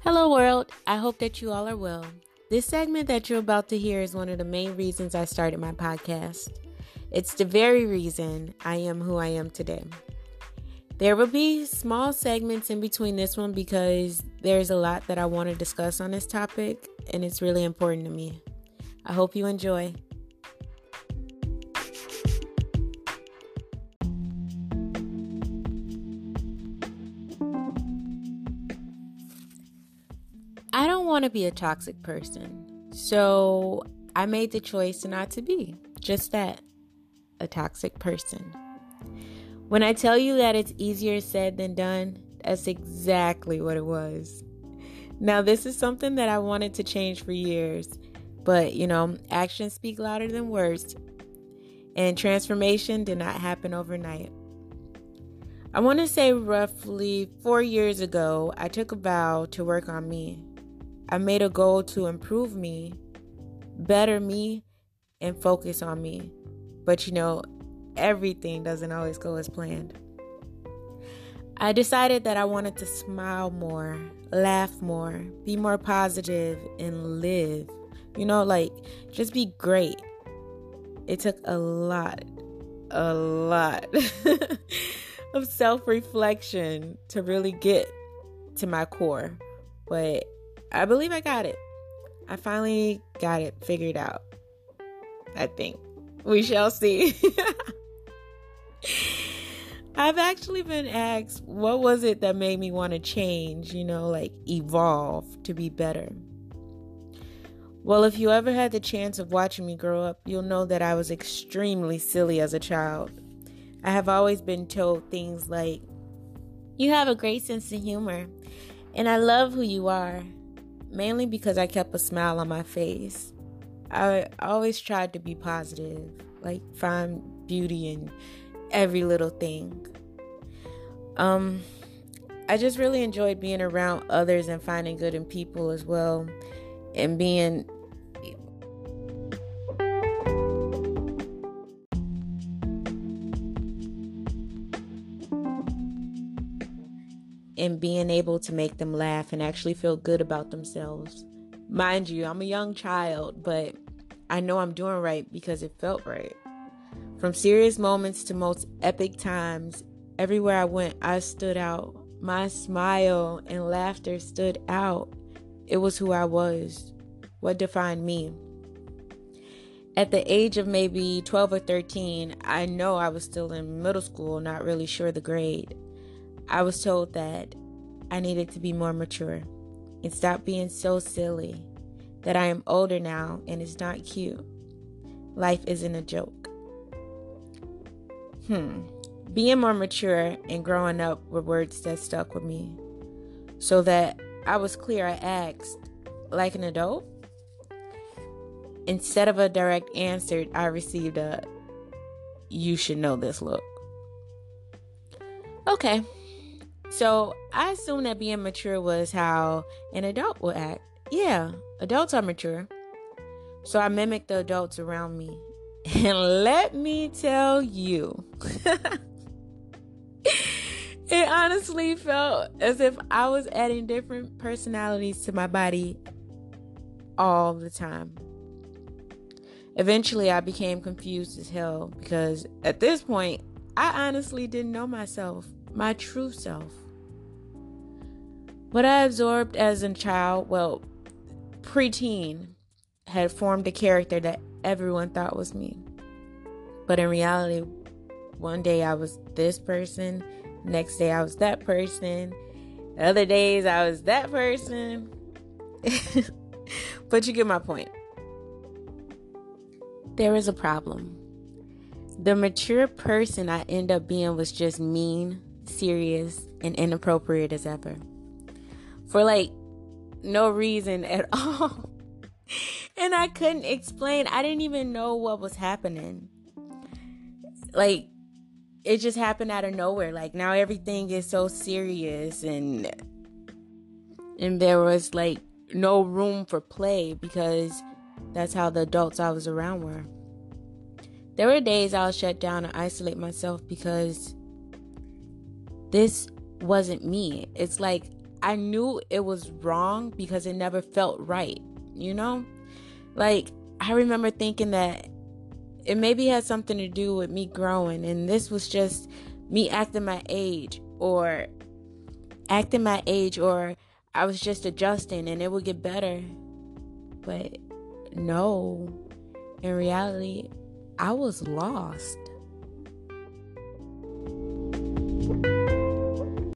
Hello, world. I hope that you all are well. This segment that you're about to hear is one of the main reasons I started my podcast. It's the very reason I am who I am today. There will be small segments in between this one because there's a lot that I want to discuss on this topic, and it's really important to me. I hope you enjoy. I don't want to be a toxic person, so I made the choice not to be just that, a toxic person. When I tell you that it's easier said than done, that's exactly what it was. Now, this is something that I wanted to change for years, but actions speak louder than words, and transformation did not happen overnight. I want to say roughly 4 years ago, I took a vow to work on me. I made a goal to improve me, better me, and focus on me. But everything doesn't always go as planned. I decided that I wanted to smile more, laugh more, be more positive, and live. Just be great. It took a lot of self-reflection to really get to my core. But I believe I got it. I finally got it figured out. I think. We shall see. I've actually been asked, what was it that made me want to change, evolve to be better? Well, if you ever had the chance of watching me grow up, you'll know that I was extremely silly as a child. I have always been told things like, you have a great sense of humor, and I love who you are. Mainly because I kept a smile on my face. I always tried to be positive, find beauty in every little thing. I just really enjoyed being around others and finding good in people as well, and being able to make them laugh and actually feel good about themselves. Mind you, I'm a young child, but I know I'm doing right because it felt right. From serious moments to most epic times, everywhere I went, I stood out. My smile and laughter stood out. It was who I was, what defined me. At the age of maybe 12 or 13, I know I was still in middle school, not really sure the grade. I was told that I needed to be more mature and stop being so silly, that I am older now and it's not cute. Life isn't a joke. Being more mature and growing up were words that stuck with me. So that I was clear, I asked, like an adult? Instead of a direct answer, I received a, you should know this look. Okay. So I assumed that being mature was how an adult would act. Yeah, adults are mature. So I mimicked the adults around me. And let me tell you, it honestly felt as if I was adding different personalities to my body all the time. Eventually, I became confused as hell because at this point, I honestly didn't know myself, my true self. What I absorbed as a child, preteen, had formed a character that everyone thought was me. But in reality, one day I was this person, next day I was that person, the other days I was that person. But you get my point. There is a problem. The mature person I end up being was just mean, serious, and inappropriate as ever. For no reason at all. And I couldn't explain. I didn't even know what was happening. It just happened out of nowhere. Now everything is so serious and there was no room for play because that's how the adults I was around were. There were days I'll shut down and isolate myself because this wasn't me. It's I knew it was wrong because it never felt right, you know? Like, I remember thinking that it maybe had something to do with me growing, and this was just me acting my age, or I was just adjusting and it would get better. But no, in reality, I was lost.